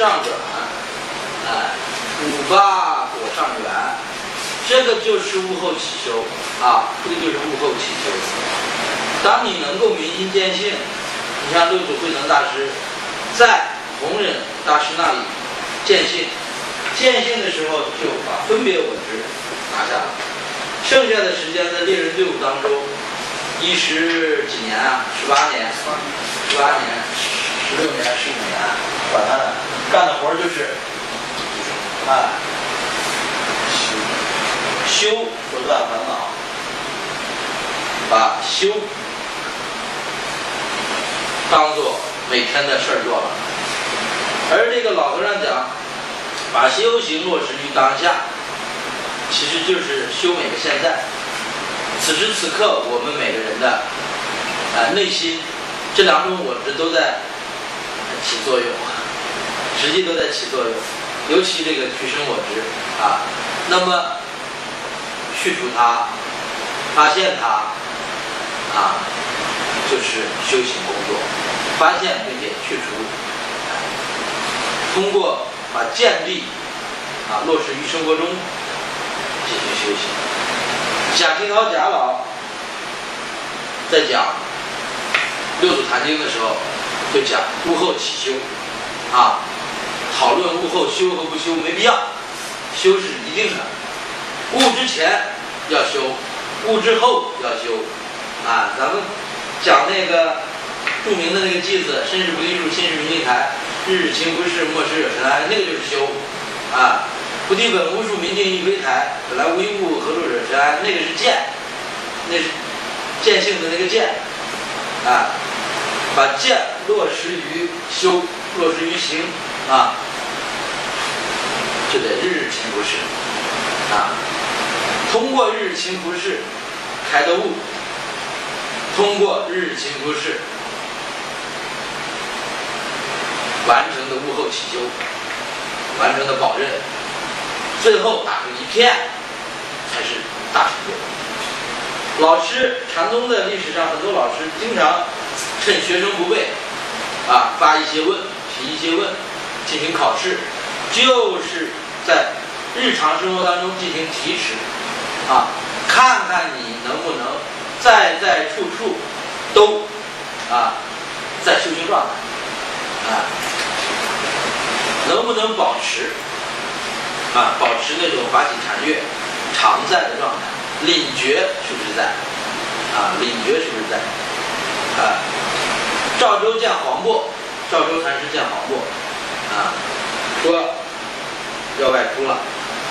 上转，五八果上圆，这个就是物后起修啊，这个就是物后起修。当你能够明心见性，你像六祖慧能大师在弘忍大师那里见性，见性的时候就把分别我执拿下了，剩下的时间在猎人队伍当中，10几年啊，18年，16年、15年，管他的，干的活就是修不断烦恼，把修当做每天的事儿做了。而这个老和尚讲，把修行落实于当下，其实就是修每个现在。此时此刻，我们每个人的内心这两种我执都在起作用，实际都在起作用。尤其这个俱生我执啊，那么去除它，发现它啊，就是修行工作。发现并且去除，通过把见地落实于生活中进行修行。贾廷豪贾老在讲六祖坛经的时候，就讲物后起修啊，讨论物后修和不修没必要，修是一定的，物之前要修，物之后要修啊。咱们讲那个著名的那个偈子，身是不离树，心是明镜台，日日勤不事，莫使惹尘埃，那个就是修啊。菩提本无树，明镜亦非台，本来无一物，何处惹尘埃，那个是见，那是见性的那个见啊，把见落实于修，落实于行啊，就得日日勤不事啊。通过日日勤不事开的悟，通过日日勤不事完成的物后起修，完成的保任，最后打成一片，才是大成就。老师，禅宗的历史上很多老师经常趁学生不备发一些问，提一些问，进行考试，就是在日常生活当中进行提示看看你能不能在处处都在修行状态能不能保持保持那种法喜禅悦常在的状态，领觉是不是在领觉是不是在赵州见黄檗，赵州禅师见黄檗说要外出了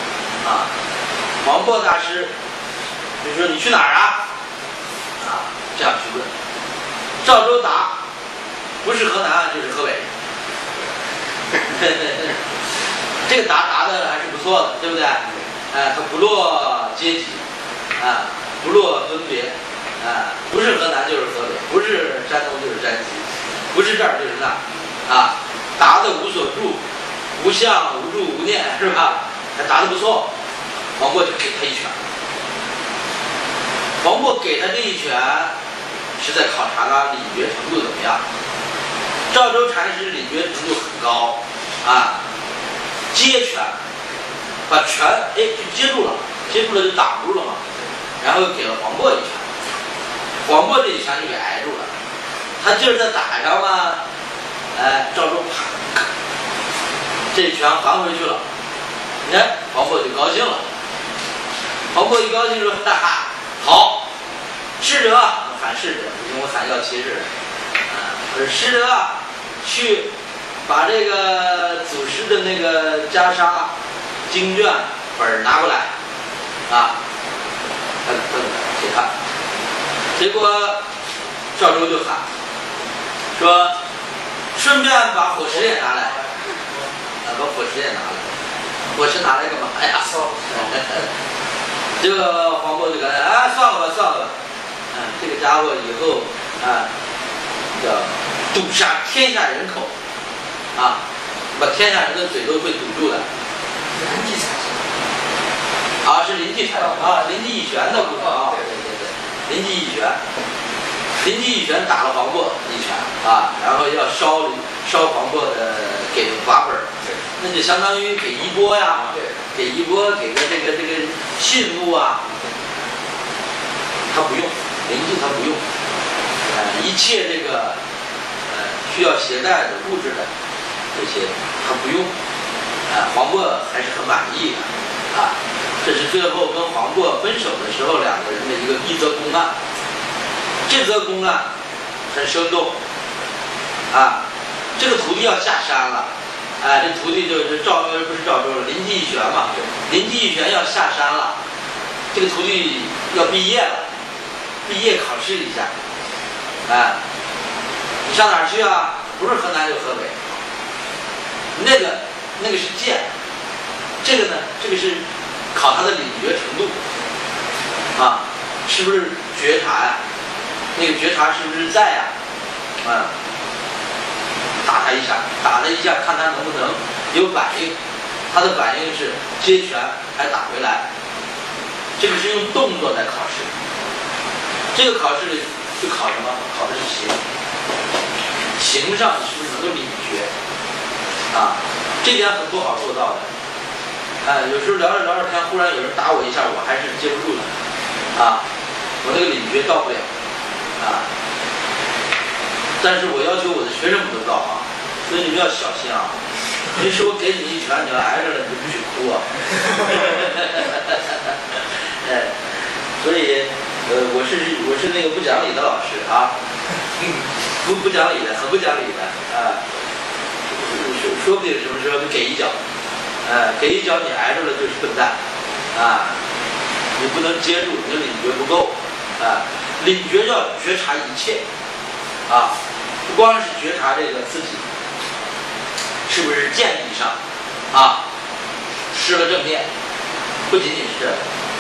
黄檗大师就说你去哪儿这样去问。赵州答不是河南就是河北这个答的还是不错的，对不对？它不落阶级不落分别不是河南就是河北，不是山东就是山西，不是这儿就是那答的无所住，无相无住无念，是吧？还答的不错，黄渤就给他一拳。黄渤给他这一拳是在考察他领觉程度怎么样。赵州禅师领觉程度很高接拳，把拳就接住了就挡住了嘛，然后给了黄渤一拳，黄渤这一拳就给挨住了，他劲儿再打上嘛，赵州啪，这一拳还回去了，你看黄渤就高兴了，黄渤一高兴说哈哈好，师者喊师者，因为我喊要骑士我说师者去把这个祖师的那个袈裟经卷本拿过来他给他，结果赵州就喊说顺便把火石也拿来把火石也拿来，火石拿来干嘛呀这个黄渤就感觉算了吧这个家伙以后叫堵杀天下人口把天下人的嘴都会堵住的。 临济禅是临济禅临济一拳的部分对，临济一拳打了黄渤一拳然后要烧黄渤的给的法本那就相当于给一波呀，给一波，给个这个信物啊，他不用，临济他不用，一切这个需要携带的物质的这些他不用，黄渤还是很满意的啊。这是最后跟黄渤分手的时候两个人的一则公案，这则公案很生动啊。这个徒弟要下山了，这徒弟就是不是赵州临济义玄嘛，临济义玄要下山了，这个徒弟要毕业了，毕业考试一下，你上哪儿去啊？不是河南就河北，那个是剑，这个呢，这个是考他的领觉程度啊，是不是觉察呀？那个觉察是不是在呀？打他一下，打了一下，看他能不能有反应。他的反应是接拳还打回来，这个是用动作在考试。这个考试里就考什么？考的是形，形上你是不是能够领觉啊？这点很不好做到的。有时候聊着聊着天，忽然有人打我一下，我还是接不住的啊，我那个领觉到不了啊。但是我要求我的学生们都到啊，所以你们要小心啊。平时我给你一拳，你要挨着了，你就不许哭啊。所以我是那个不讲理的老师啊，不讲理的，很不讲理的啊。说不定什么时候就给一脚，给一脚你挨着了就是笨蛋啊，你不能接住，你的领觉不够啊，领觉要觉察一切啊。不光是觉察这个自己是不是见地上啊失了正念，不仅仅是这个。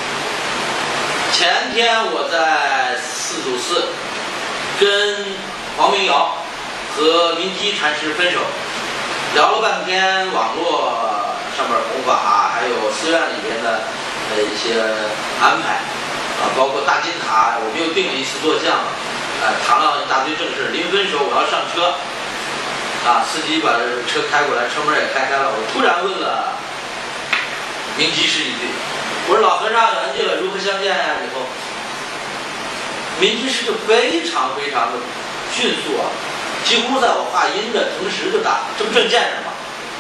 前天我在4+4跟黄明尧和明基禅师分手，聊了半天网络上面弘法，还有寺院里边的一些安排啊，包括大金塔，我们又定了一次坐像。谈了一大堆正事，临分手我要上车，司机把车开过来，车门也开了。我突然问了明基师一句，我说老和尚圆寂了，如何相见呀？以后，明基师就非常非常的迅速啊，几乎在我话音的同时就答，这不正见着吗？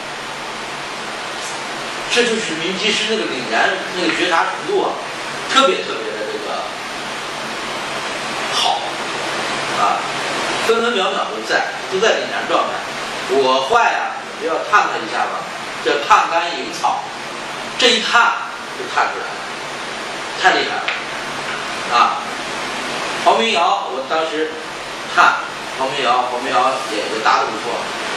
这就是明基师那个凛然那个觉察程度啊，特别的这个好。分分秒秒都在凛然状态。我坏呀，你不要探他一下吧，这探竿引草，这一探就探出来了，太厉害了啊！黄明尧，我当时探黄明尧也答得不错。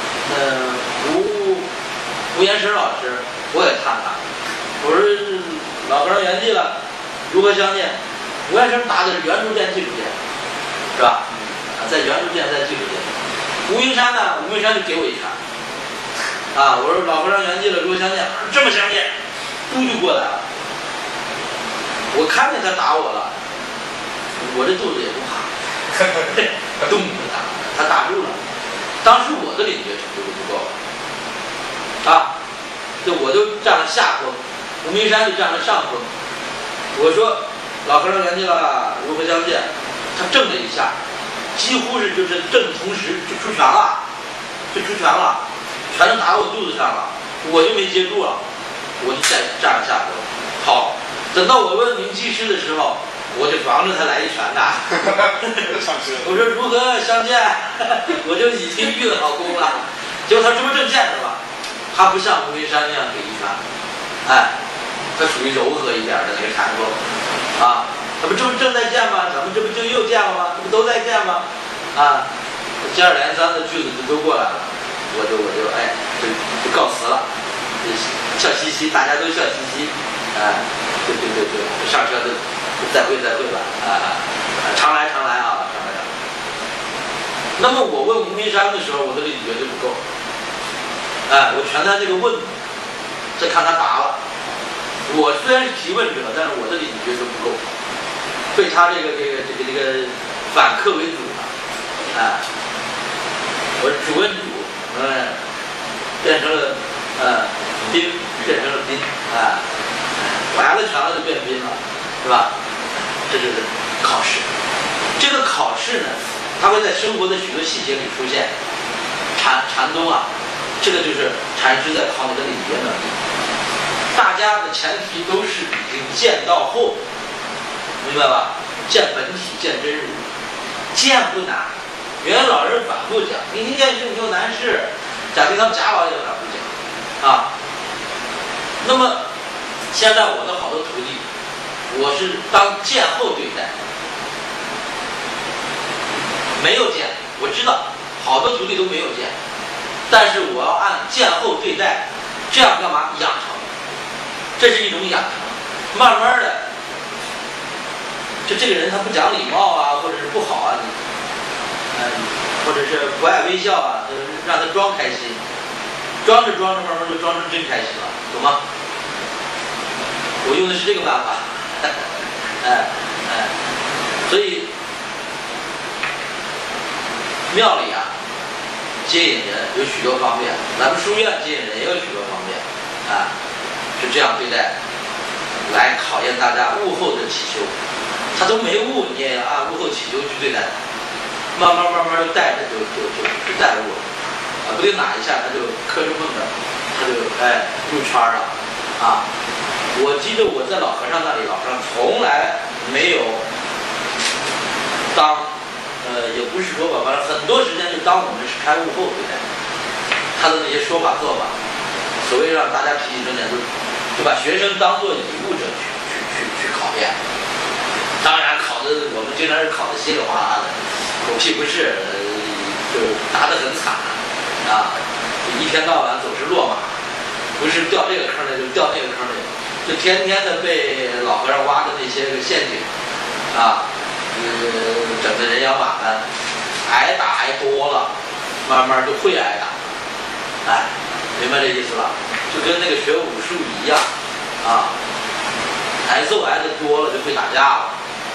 吴延生老师，我也探他，我说老和尚圆寂了，如何相见？吴延生答的是圆珠见、技术见，是吧？在圆珠见，在技术见。吴云山呢？吴云山就给我一拳，我说老和尚圆寂了，如何相见？这么相见，嘟就过来了。我看见他打我了，我这肚子也不怕，咚就打了，他打住了。当时我的领觉程度就不够了，我就占了下风，吴明山就占了上风。我说老和尚圆寂了，如何相见？他怔了一下。几乎是就是正同时就出拳了，拳头打我肚子上了，我就没接住了，我就再站了下风。好，等到我问明基师的时候，我就防着他来一拳的。我说如何相见？我就已经运好功了。结果他这不正见着吗？他不像吴云山那样给一拳，他属于柔和一点的那个禅风这不正在见吗？咱们这不就又见了吗？这不都在见吗？接二连三的句子就都过来了，我就就告辞了，笑嘻嘻，大家都笑嘻嘻，就上车就再会吧，常来啊，常来。那么我问吴明山的时候，我的领觉就不够，我全在这个问，再看他答了。我虽然是提问者，但是我的领觉就不够。被他这个反客为主了，我是主问主，变成了是吧？这就是考试。这个考试呢，它会在生活的许多细节里出现。禅宗啊，这个就是禅师在考你的礼节能力。大家的前提都是已经见到后，明白吧？见本体，见真如，见不难。原来老人反复讲，明心见性没有难事，贾平仓贾老也反复讲啊。那么现在我的好多徒弟，我是当见后对待，没有见，我知道好多徒弟都没有见，但是我要按见后对待，这样干嘛？养成，这是一种养成，慢慢的，这个人他不讲礼貌啊，或者是不好啊，或者是不爱微笑啊，让他装开心，装着装着慢慢就装成真开心了，懂吗？我用的是这个办法，所以庙里啊接引人有许多方面，咱们书院接引人也有许多方面啊，是这样对待，来考验大家悟后的祈求。他都没悟，你也按悟后祈求去对待他，慢慢就带着就带入了，不定哪一下他就磕着碰着，他就入圈了啊。我记得我在老和尚那里，老和尚从来没有当，也不是说吧，反正很多时间就当我们是开悟后对待他的那些说法做法，所谓让大家提起正念，就把学生当作以悟者去考验。当然考的我们经常是考的稀里哗啦的，狗屁不是，就答得很惨啊，一天到晚总是落马，不是掉这个坑里就掉那个坑里，就天天的被老和尚挖的那些个陷阱啊，整得人仰马翻，挨打挨多了，慢慢就会挨打，明白这意思了？就跟那个学武术一样啊，挨揍挨得多了就会打架了。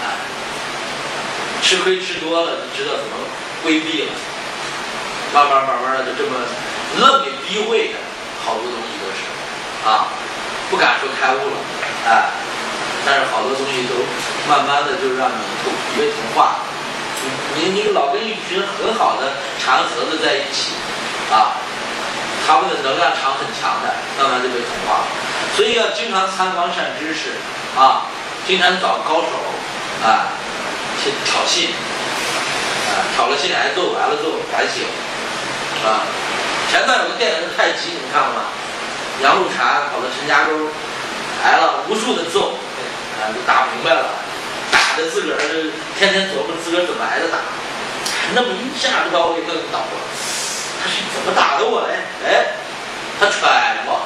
吃亏吃多了就知道怎么规避了，慢慢的就这么愣给逼会的，好多东西都是不敢说开悟了但是好多东西都慢慢的就让你以为同化，你老跟一群很好的禅盒子在一起他们的能量场很强的，慢慢就被同化了。所以要经常参访善知识经常找高手去挑衅挑了衅挨揍，挨了揍反省前段有个电影是太极，你们看过吗？杨露禅跑到陈家沟挨了无数的揍就打明白了，打的自个儿就天天琢磨自个儿怎么挨的打，那么一下就把我给弄倒了。他是怎么打的我嘞？他揣摩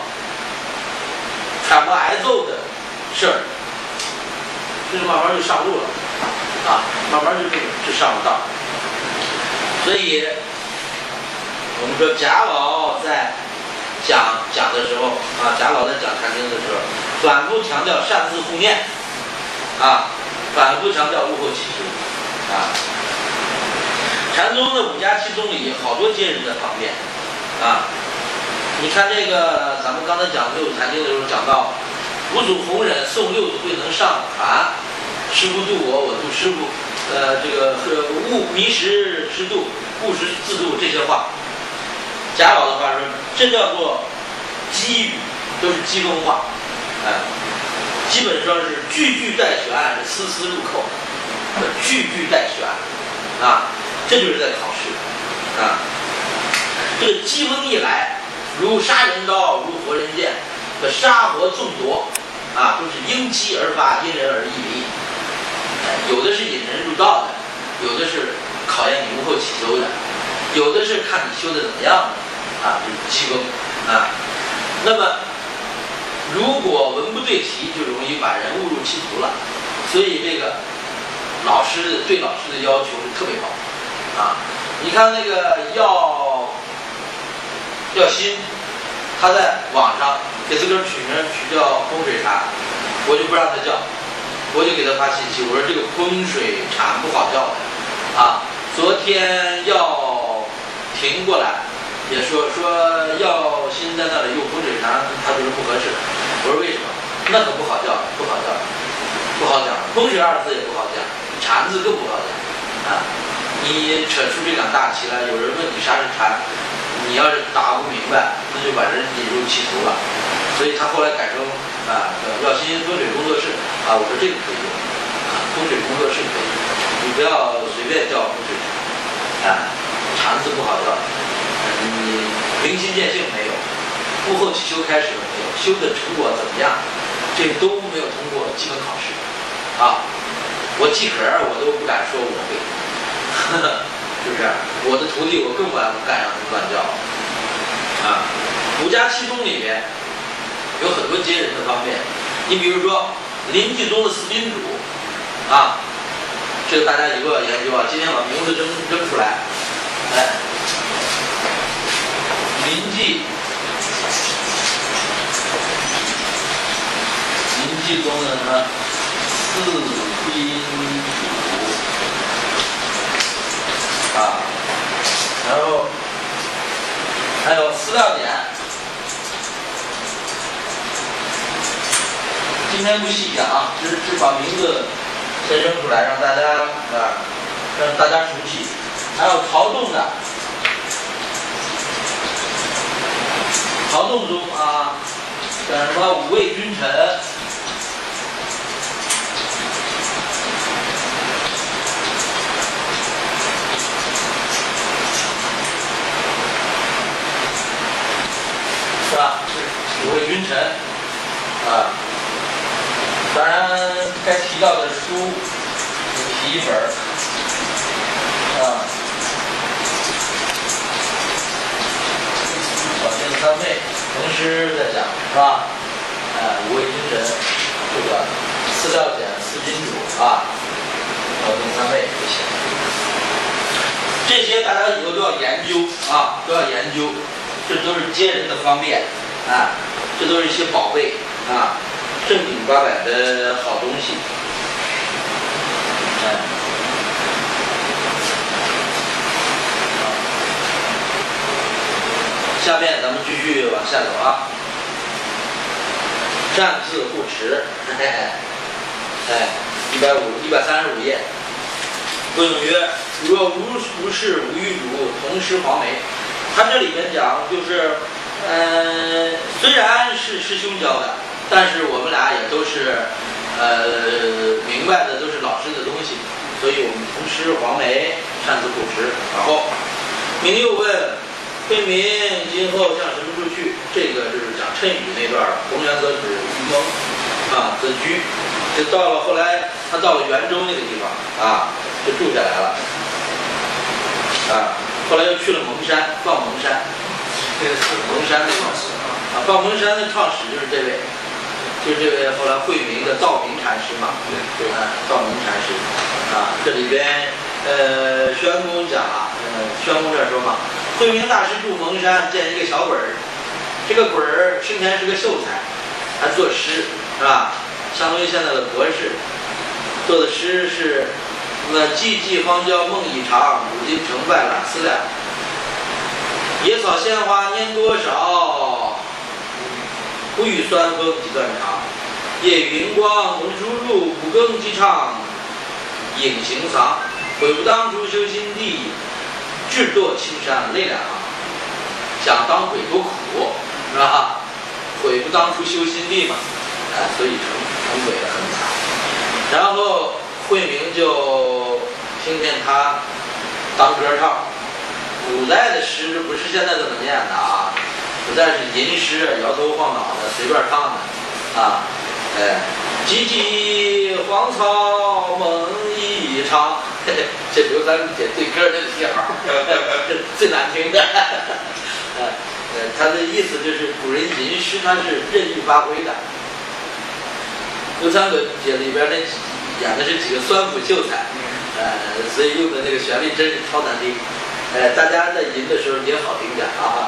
挨揍的事儿，就是慢慢就上路了慢慢就上了道。所以我们说贾老在讲的时候贾老在讲禅经的时候，反复强调善自护念反复强调悟后祈求禅宗的5家7宗里好多接人的方面你看这个咱们刚才讲六祖禅经的时候讲到五祖弘忍送六祖慧能上船，师父度我，我度师父，这个悟迷时师度，悟时自度，这些话。贾老的话说，这叫做机语，都是机锋话，基本上是句句带玄，丝丝入扣，句句带玄这就是在考试这个机锋一来，如杀人刀，如活人剑，杀活纵夺都是因机而发，因人而异离。有的是引人入道的，有的是考验你悟后祈求的，有的是看你修的怎么样的就是机锋那么如果文不对题，就容易把人误入歧途了。所以这个对老师的要求是特别高你看那个药心，他在网上给自个儿取名取叫风水禅，我就不让他叫，我就给他发信息，我说这个风水禅不好叫的昨天要停过来也说药心在那里用风水禅，他觉得不合适。我说为什么？那可不好叫，不好叫不好讲，风水二字也不好讲，禅字更不好讲啊。你扯出这两大旗来，有人问你啥是禅，你要是答不明白，那就把人引入歧途了。所以他后来改成耀新风水工作室啊，我说这个可以用啊，风水工作室可以用，你不要随便叫风水禅啊，禅字不好叫，你明心见性没有，幕后起修开始了没有，修的成果怎么样，这都没有通过基本考试啊。我记壳我都不敢说我会，是不是？我的徒弟我更不敢让他乱叫啊。五家七宗里面有很多接人的方面，你比如说临济宗的四宾主啊，这个大家以后要研究啊。今天把名字扔出来，来，临济宗的呢四宾主啊，然后还有饲料点。今天不细讲啊，只把名字先扔出来，让大家熟悉。还有曹洞的，曹洞宗啊，叫什么五位君臣，是吧？五位君臣啊。当然，该提到的书提一本啊，保定三昧，同时在讲是吧？五位君臣，这个饲料简四君主啊，保定三昧这些大家以后都要研究啊，都要研究，这都是接人的方便啊，这都是一些宝贝啊。正经八百的好东西，下面咱们继续往下走啊。战字护持，135页。规定曰：若无事无欲主，同师黄梅。他这里面讲就是，虽然是师兄教的。但是我们俩也都是，明白的都是老师的东西，所以我们同师黄梅擅自护持。然后，明又问惠民今后向什么处去？这个是讲谶语那段，弘源则止，愚蒙啊则居。就到了后来，他到了元州那个地方啊，就住下来了啊。后来又去了蒙山，放蒙山，这个是蒙山的创始啊，放蒙山的创始就是这位。就是这位后来惠民的道明禅师嘛，对啊，道明禅师啊，这里边宣公讲啊，宣公这说嘛，惠民大师住蒙山，见一个小鬼儿，这个鬼儿生前是个秀才，还作诗是吧？相当于现在的博士，做的诗是什么？寂寂荒郊梦已长，古今成败览思量。野草鲜花拈多少？不遇酸风几断肠，夜雨荧光红输入，古更鸡唱影行藏。悔不当初修心地，志堕青山泪两行。想当鬼多苦，是吧？悔不当初修心地嘛，所以成鬼了，很惨。然后惠民就听见他当歌唱，古代的诗不是现在这么念的啊。不再是吟诗，摇头晃脑的，随便唱的啊！寂寂荒草梦一场，这刘三姐对歌的记号，这最难听的。他的意思就是古人吟诗他是任意发挥的。刘三姐里边演的是几个酸腐秀才，所以用的那个旋律真是超难听。大家在吟的时候也好听点啊，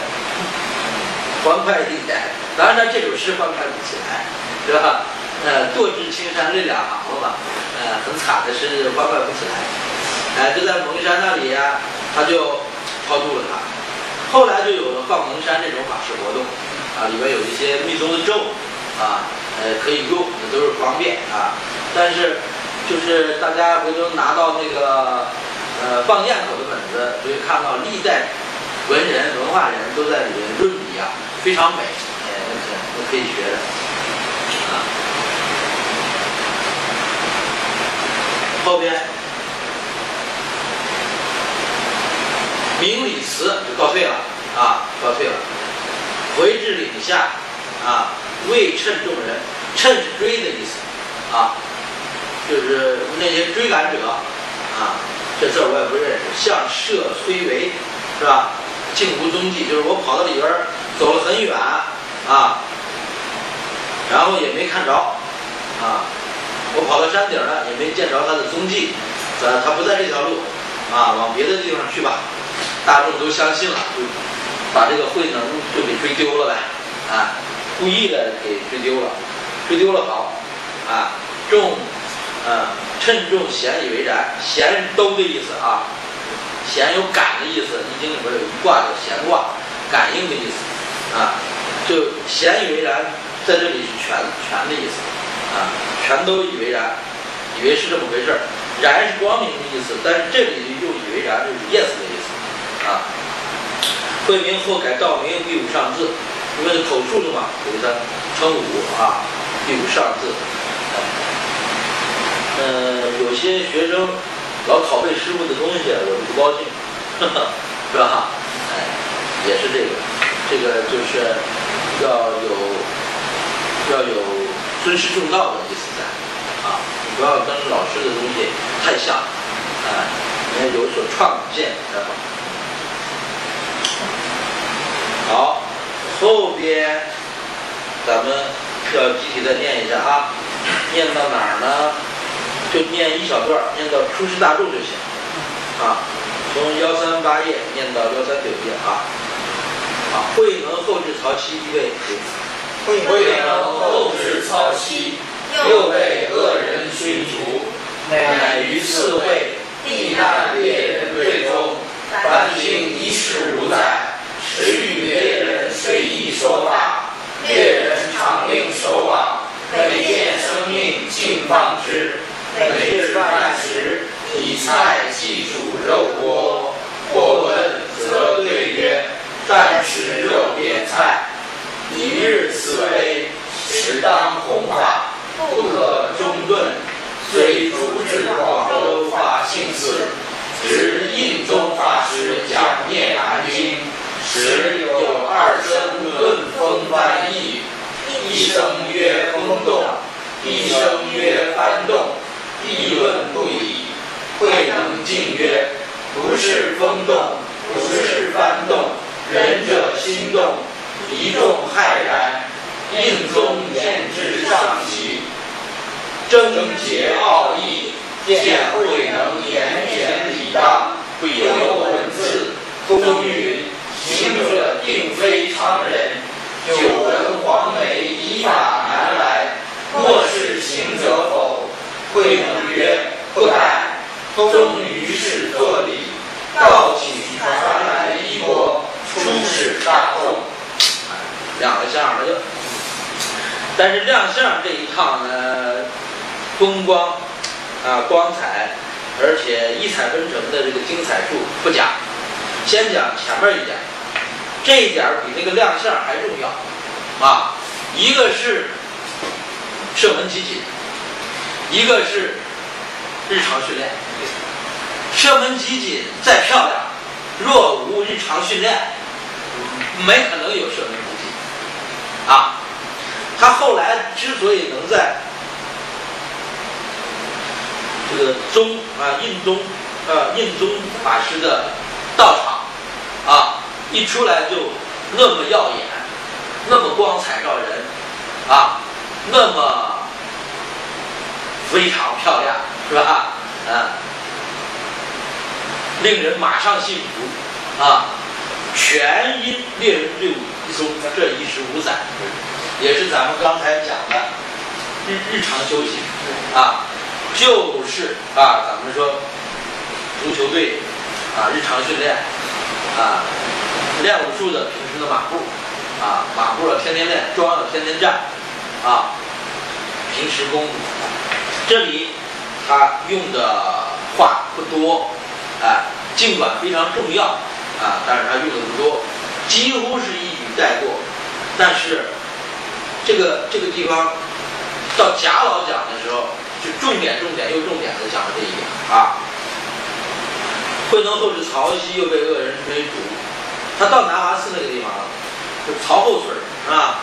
欢快一点。当然，这首诗欢快不起来，是吧？堕至青山泪两行了嘛，很惨的是欢快不起来。就在蒙山那里呀，他就超度了他。后来就有了放蒙山这种法事活动，啊，里面有一些密宗的咒，啊， 可以用，都是方便啊。但是就是大家回头拿到那个放堰口的本子，就会看到历代文人文化人都在里面论笔啊，非常美，可以学的啊。后边明里词就告退了啊，告退了。回至岭下啊，未称众人，称是追的意思啊，就是那些追赶者啊，这字我也不认识。向涉崔嵬是吧？竟无踪迹，就是我跑到里边走了很远啊，然后也没看着啊，我跑到山顶了也没见着他的踪迹，他不在这条路啊，往别的地方去吧。大众都相信了，就把这个慧能就给追丢了呗，啊，故意的给追丢了，追丢了好，啊，众，趁众咸以为然，咸是兜的意思啊，咸有赶的意思，易经里边有一卦叫咸卦，感应的意思，啊，就咸以为然，在这里是全的意思，啊，全都以为然，以为是这么回事儿，然是光明的意思，但是这里用以为然就是 yes 的意思。啊，惠明后改道名，必武上字，因为是口述的嘛，给他称武啊，必武上字。有些学生老拷贝师傅的东西，我就不高兴，是吧？也是这个就是要有尊师重道的意思在啊，你不要跟老师的东西太像，你要有所创建才好。好，后边咱们要集体再念一下啊，念到哪儿呢？就念一小段，念到出世大众就行啊，从138页念到139页啊。啊，慧能后至曹溪，预备。 慧能后至曹溪，又被恶人熏除，乃于次会，避难猎人队中，凡经1时5载。时与猎人随意说法，猎人常令守往，每见生命尽放之。每至饭时，以菜祭煮肉锅。或问，则对曰：暂吃肉边菜。一日此危，时当弘法，不可中顿。遂逐至广州法性寺，值印宗法师讲《涅槃经》。时有2声论风翻译，一声曰风动，一声曰翻动，议论不已。慧能进曰：不是风动，不是翻动，仁者心动，一众骇然。印宗言之上极，征结奥义，见慧能言简理当，不有文字，公允。行者定非常人，久闻黄梅以法南来，莫是行者否？慧能曰：不敢。终于是作礼，告请传来衣钵，出使大众。 亮了相了就，但是亮相这一趟呢，风光啊光彩，而且异彩纷呈的这个精彩处不讲，先讲前面一点。这一点比那个亮相还重要啊！一个是射门集锦，一个是日常训练。射门集锦再漂亮，若无日常训练，没可能有射门集锦啊！他后来之所以能在这个印宗法师的道场啊。一出来就那么耀眼，那么光彩照人啊，那么非常漂亮，是吧？令人马上信服啊！全因猎人队伍一松，这1时5载，也是咱们刚才讲的日常修行啊，就是啊，咱们说足球队啊，日常训练啊。练武术的平时的马步啊，马步要天天练，桩要天天站啊， 平时公读。这里他用的话不多，尽管非常重要但是他用的不多，几乎是一语带过。但是这个地方到贾老讲的时候，就重点又重点的讲了这一点惠能后至曹溪，又被恶人追逐。他到南华寺那个地方了，就曹后村是吧？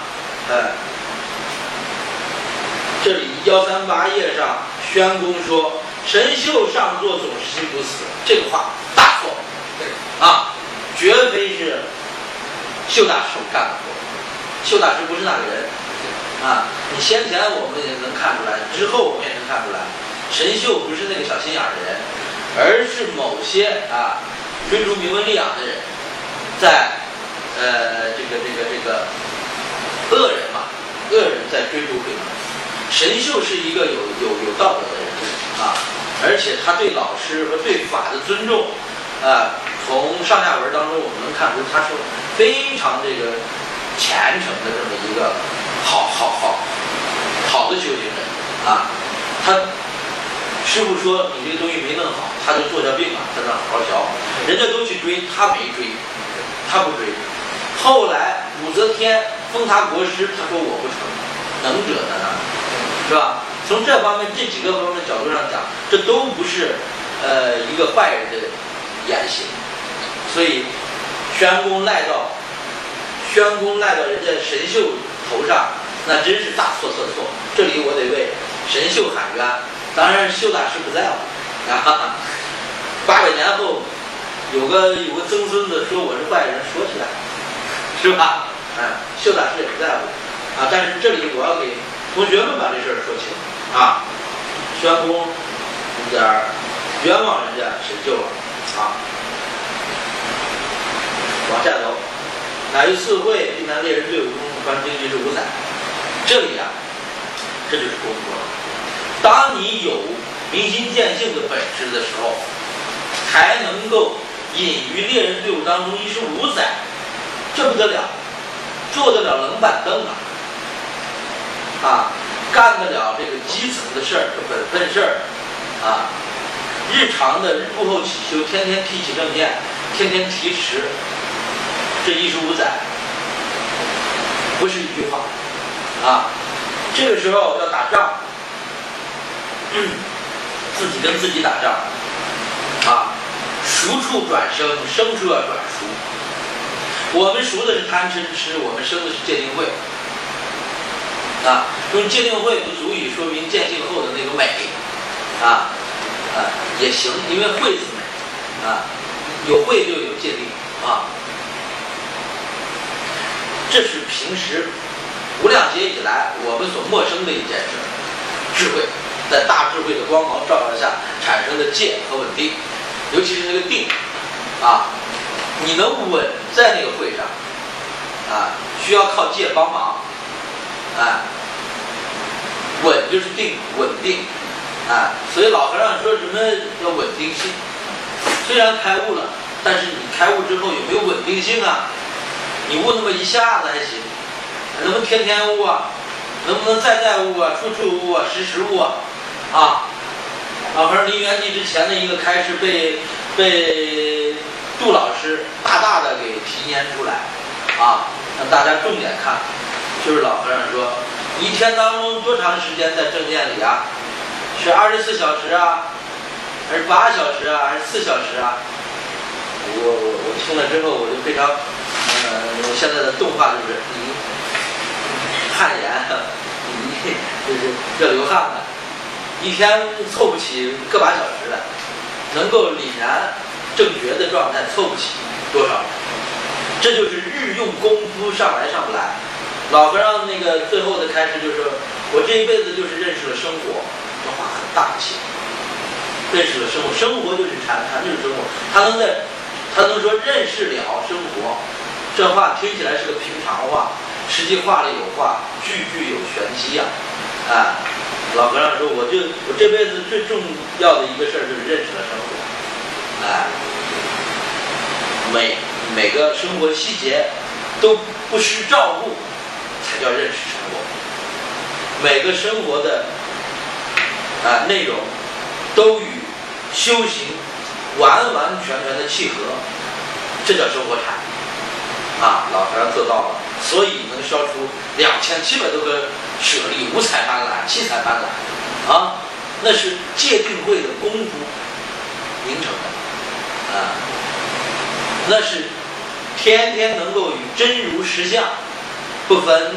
这里138页上，宣公说神秀上座总是心不死，这个话大错绝非是秀大师干的活。秀大师不是那个人你先前我们也能看出来，之后我们也能看出来，神秀不是那个小心眼的人，而是某些追逐名闻利养的人，在这个恶人在追逐惠能。神秀是一个有道德的人而且他对老师和对法的尊重从上下文当中我们能看出他是非常这个虔诚的这么一个好的修行人他师父说你这个东西没弄好，他就坐下病了，在那好好学，人家都去追，他没追，他不追。后来武则天封他国师，他说我不成，能者在哪里，是吧？从这方面这几个方面的角度上讲，这都不是一个坏人的言行。所以宣公赖到人家神秀头上，那真是大错特错。这里我得为神秀喊冤，当然秀大师不在乎800年后有个曾孙子说我是坏人，说起来是吧？秀大师也不在乎但是这里我要给同学们把这事儿说清宣公有点冤枉人家神秀了往下走，乃于四会，并南猎人队伍中传经济是5载。这里这就是功夫了。当你有明心见性的本事的时候，才能够隐于猎人队伍当中15载，这不得了，坐得了冷板凳干得了这个基层的事儿，本分事儿日常的日后起修，天天提起正念，天天提持，这15载不是一句话这个时候要打仗自己跟自己打仗熟处转生，生处要转熟。我们熟的是贪嗔痴，我们生的是戒定慧用戒定慧不足以说明见性后的那个美也行，因为慧字美有慧就有戒定这是平时无量劫以来我们所陌生的一件事，智慧在大智慧的光芒照耀下产生的戒和稳定，尤其是那个定你能稳在那个会上需要靠戒帮忙稳就是定，稳定所以老和尚说什么要稳定性，虽然开悟了，但是你开悟之后有没有稳定性你悟那么一下子还行，能不能天天悟能不能再悟处处悟时时悟老和尚临圆寂之前的一个开示被杜老师大大的给提炼出来让大家重点看，就是老和尚说一天当中多长时间在正念里是24小时还是8小时还是4小时我听了之后我就非常现在的动画就是你汗颜你就是热流汗的，一天凑不起个把小时来，能够凛然正觉的状态凑不起多少，这就是日用功夫上来上不来。老和尚那个最后的开始就是我这一辈子就是认识了生活，这话很大气，认识了生活，生活就是禅就是生活，他能说认识了生活，这话听起来是个平常话，实际话里有话，句句有玄机老和尚说我这辈子最重要的一个事儿就是认识了生活每个生活细节都不失照顾才叫认识生活， 每个生活的内容都与修行完完全全的契合，这叫生活禅老和尚做到了，所以能烧出2700多个舍利，五彩斑斓，七彩斑斓那是戒定慧的功夫形成的那是天天能够与真如实相不分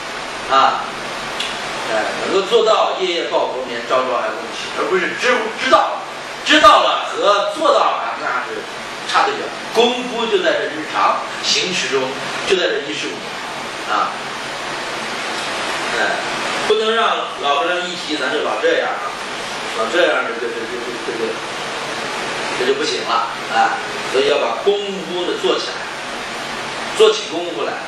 能够做到夜夜报佛眠，朝朝还供起，而不是知道了和做到了那是差得远。功夫就在这日常行持中，就在这115年不能让老和尚一提咱就老这样老这样这就不行了所以要把功夫的做起来，做起功夫来。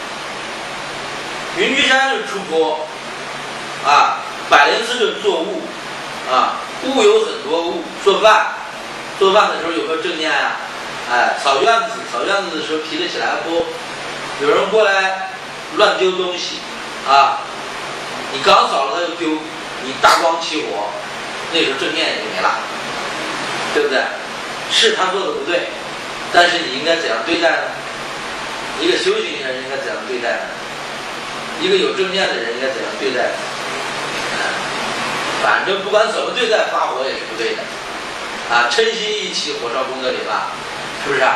云居山就是出坡百灵寺就是做悟悟有很多悟。做饭的时候有没有正念扫院子的时候提得起来不？有人过来乱丢东西你刚扫了他就丢，你大光起火，那时候正念也就没了，对不对？是他做的不对，但是你应该怎样对待呢？一个修行人应该怎样对待呢？一个有正念的人应该怎样对待呢？反正不管怎么对待，发火也是不对的嗔心一起，火烧功德林了，是不是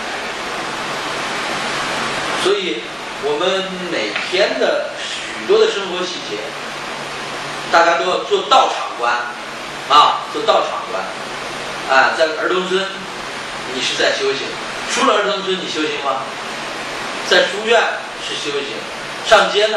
所以我们每天的许多的生活细节，大家都要做道场观做道场观在儿童村你是在修行，出了儿童村你修行吗？在书院是修行，上街呢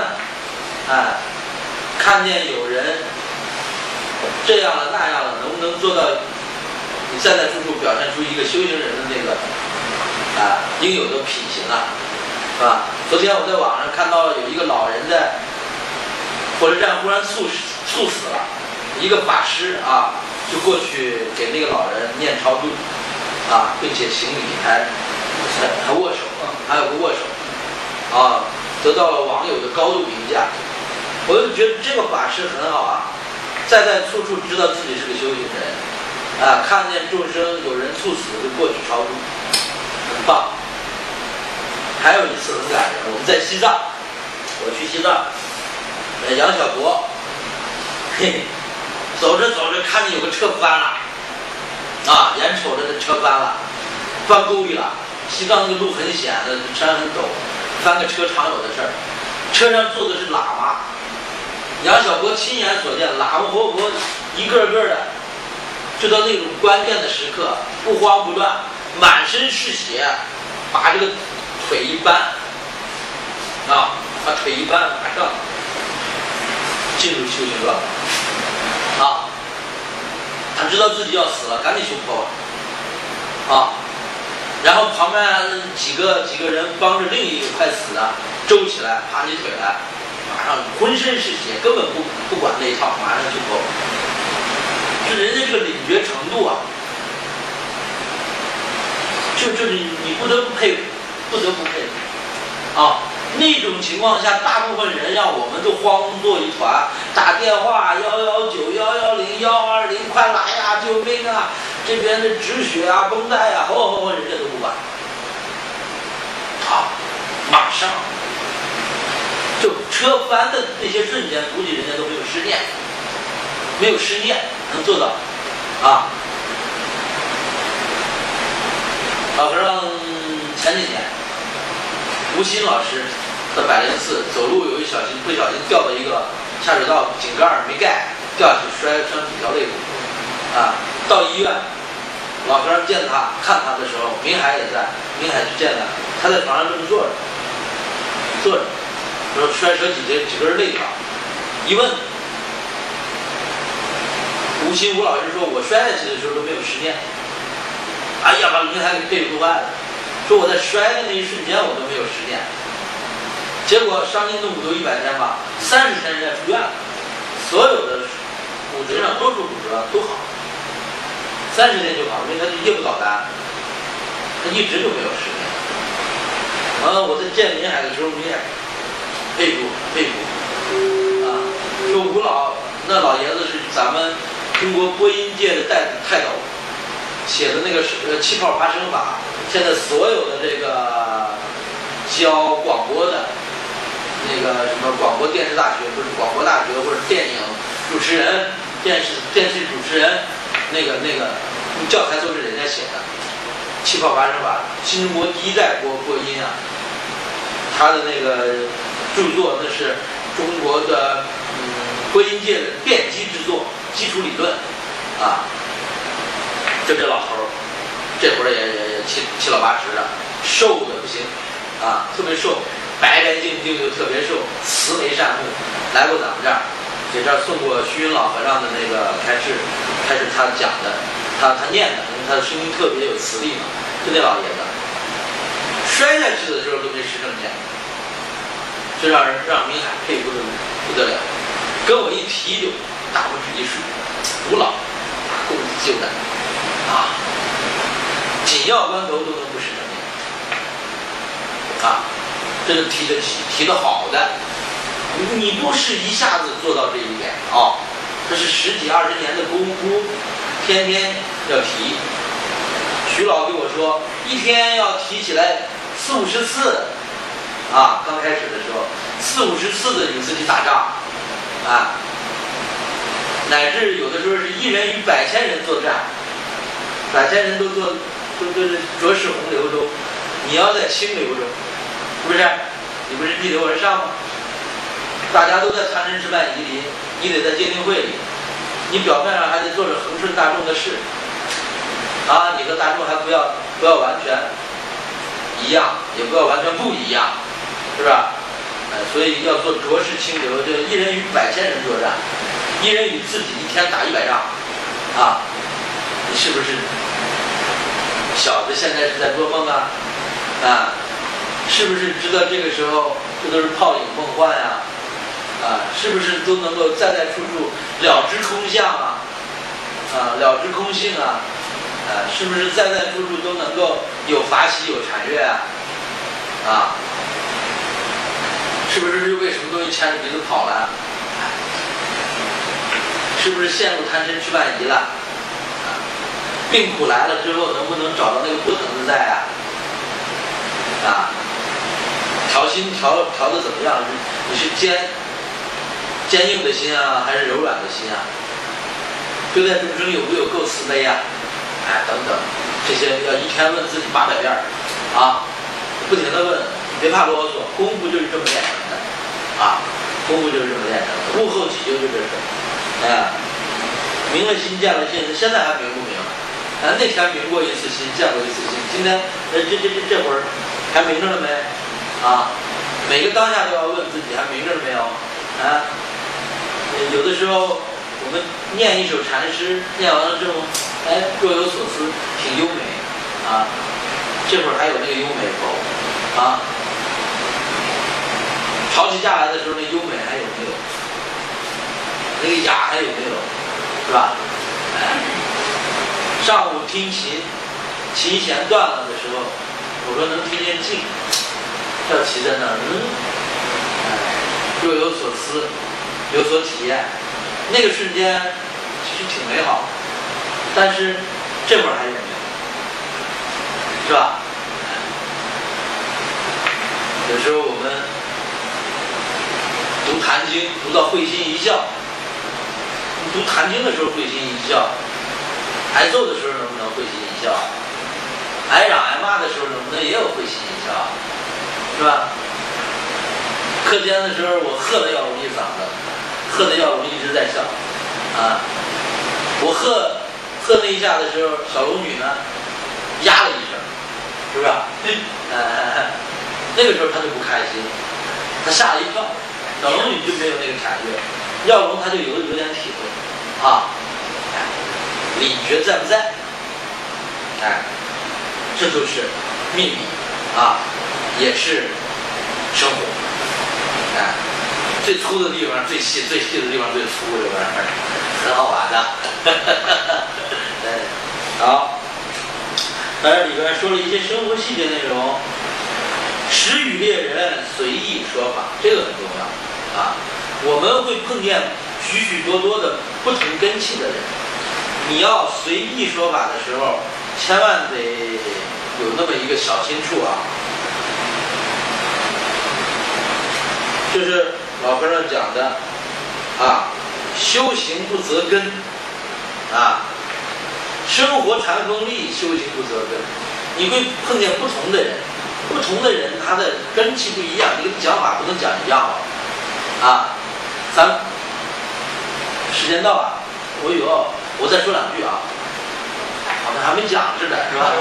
看见有人这样了那样了，能不能做到你在处处表现出一个修行人的那个应有的品行是吧？昨天我在网上看到有一个老人在火车站忽然猝死了，一个法师就过去给那个老人念超度并且行礼还握手还有个握手得到了网友的高度评价。我就觉得这个法师很好在处处知道自己是个修行人看见众生有人猝死就过去超度，很棒。还有一次很感人，我们在西藏，我去西藏杨小国走着看见有个车翻了眼瞅着这车翻了，翻沟里了。西藏那个路很险的，山很陡，翻个车常有的事儿。车上坐的是喇嘛，杨小国亲眼所见，喇嘛活佛一个个的，就到那种关键的时刻不慌不乱，满身是血，把这个腿一扳把腿一扳，马上进入修行状态他知道自己要死了，赶紧修坡然后旁边几个人帮着另一个快死的周起来，爬起腿来，马上浑身是血，根本不管那一套，马上修坡。就人家这个领觉程度就是你不得不佩服那种情况下，大部分人让我们都慌作一团，打电话119、110、120，快来呀，救命啊！这边的止血绷带人家都不管马上就车翻的那些瞬间，估计人家都没有失念，能做到老和尚前几年吴昕老师在百灵寺走路不小心掉到一个下水道，井盖没盖，掉下去摔伤几条肋骨到医院，老和尚见他看他的时候，明海也在，明海去见他在床上这么坐着，说摔折几根肋条，一问吴老师说，我摔下去的时候都没有失念，把明海给佩服坏了，说我在摔的那一瞬间我都没有失念。结果伤筋动骨头100天吧，30天人家出院了，所有的骨折上多数骨折都好，30天就好，因为他就夜不早干，他一直就没有失眠。我在见明海的时候，明海佩服这个吴老那老爷子是咱们中国播音界的泰斗，写的那个气泡发声法，现在所有的这个教广播的那个什么广播电视大学，不是广播大学或者电影主持人、电视主持人，那个教材都是人家写的。气泡发声法，新中国第一代播音啊，他的那个著作那是中国的播音界的奠基之作，基础理论啊。就这老头儿，这会儿也七老八十的，瘦的不行啊，特别瘦，白净就特别瘦，慈眉善目，来过咱们这儿，给这儿送过虚云老和尚的那个开示他讲的，他念的，因为他的声音特别有磁力嘛，就那老爷子，摔下去的时候都没实证见，这让明海佩服的不得了，跟我一提就大拇指一竖，吴老功底就在啊，紧要关头都能不实证见啊，这个提的好的，你不是一下子做到这一点啊，这是10几20年的功夫，天天要提。徐老跟我说，一天要提起来40、50次啊，刚开始的时候40、50次的与自己打仗啊，乃至有的时候是1人与100千人作战，100千人都浊世洪流中，你要在清流中，是不是？你不是逆流而上吗？大家都在贪嗔痴慢疑里，你得在戒定慧里，你表面上还得做着恒顺大众的事啊，你和大众还不要完全一样，也不要完全不一样，是吧？所以要做浊世清流，就1人与100千人作战，1人与自己一天打100仗啊，你是不是小子现在是在做梦啊？啊，是不是知道这个时候这都是泡影梦幻呀？啊，是不是都能够在处处了知空相啊？啊，了知空性啊？是不是在处处都能够有法喜有禅悦啊？啊，是不是为什么东西牵着鼻子跑了？是不是陷入贪嗔痴慢疑了？病苦来了之后，能不能找到那个不疼自在啊？啊，调心调的怎么样？你是坚硬的心啊，还是柔软的心啊？对待众生有没有够慈悲啊？等等，这些要一天问自己800遍啊，不停的问，别怕啰嗦，功夫就是这么练成的啊，功夫就是这么练成的，悟后起就这事。明了心，见了性，现在还明不明？那天明过一次心，见过一次心，今天这会儿还明着了没？啊，每个当下都要问自己，还明着了没有？啊，有的时候我们念一首禅诗，念完了之后，若有所思，挺优美啊。这会儿还有那个优美否？啊，潮起价来的时候，那优美还有没有？那个雅还有没有？是吧？上午听琴弦断了的时候，我说能听见静，要骑在那儿，若有所思，有所体验，那个瞬间其实挺美好的，但是这会儿还有没有？是吧？有时候我们读《坛经》读到会心一笑，读《坛经》的时候会心一笑，挨揍的时候能不能会心一笑？挨嚷挨骂的时候能不能也有会心一笑？是吧？课间的时候我喝得要容易嗓子，喝得要容易一直在笑啊。我喝那一下的时候，小龙女呢呀了一声，是不是？那个时候他就不开心，他吓了一跳。小龙女就没有那个感觉，耀龙他就有点体会啊。礼觉在不在？这就是秘密啊，也是生活。最粗的地方最细，最细的地方最粗，这玩意儿很好玩的。好，在这里边说了一些生活细节内容。时与猎人随意说法，这个很重要啊。我们会碰见许许多多的不同根器的人。你要随意说法的时候，千万得有那么一个小心处啊。就是老和尚讲的啊，修行不择根啊，生活禅风力，修行不择根。你会碰见不同的人，不同的人他的根气不一样，你跟讲法不能讲一样啊。咱时间到了，我再说两句啊，好像还没讲似的，是吧？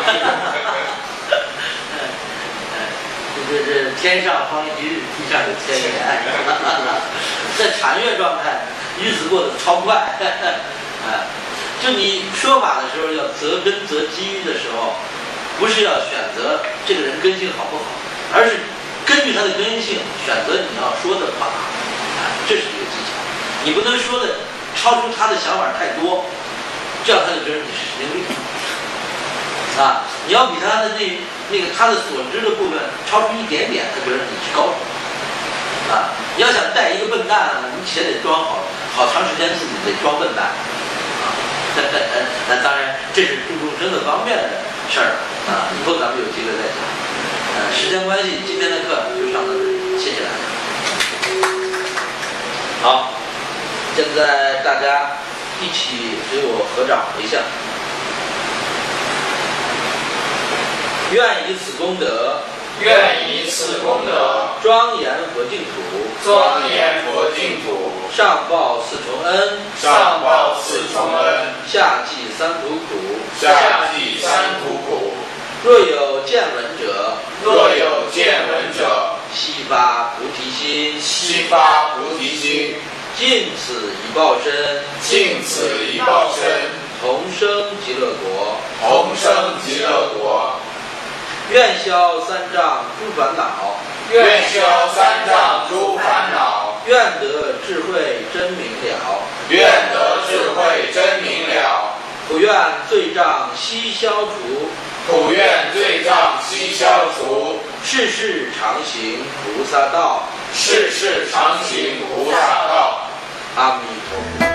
这天上方一日，地上有千年。在禅悦状态，日子过得超快。就你说法的时候要择根择机遇的时候，不是要选择这个人根性好不好，而是根据他的根性选择你要说的话，这是一个技巧。你不能说的超出他的想法太多，这样他就觉得你是神经病啊！你要比他的那个他的所知的部分超出一点点，他觉得你是高手啊！你要想带一个笨蛋，你且得装好长时间自己得装笨蛋啊！那当然这是度众生的方面的事儿啊，以后咱们有机会再讲。时间关系，今天的课就上到这里，谢谢大家。好，现在大家一起给我合掌一下。愿以此功德， 愿以此功德， 庄严佛净土， 庄严佛净土， 上报四重恩， 上报四重恩， 下济三途苦， 下济三途苦。 若有见闻者， 若有见闻者， 悉发菩提心， 悉发菩提心， 尽此一报身， 尽此一报身， 同生极乐国， 同生极乐国。 愿消三障诸烦恼， 愿消三障诸烦恼， 愿得智慧真明了， 愿得智慧真明了。 普愿罪障悉消除， 普愿罪障悉消除， 世世常行菩萨道， 世世常行菩萨道。 阿弥陀佛。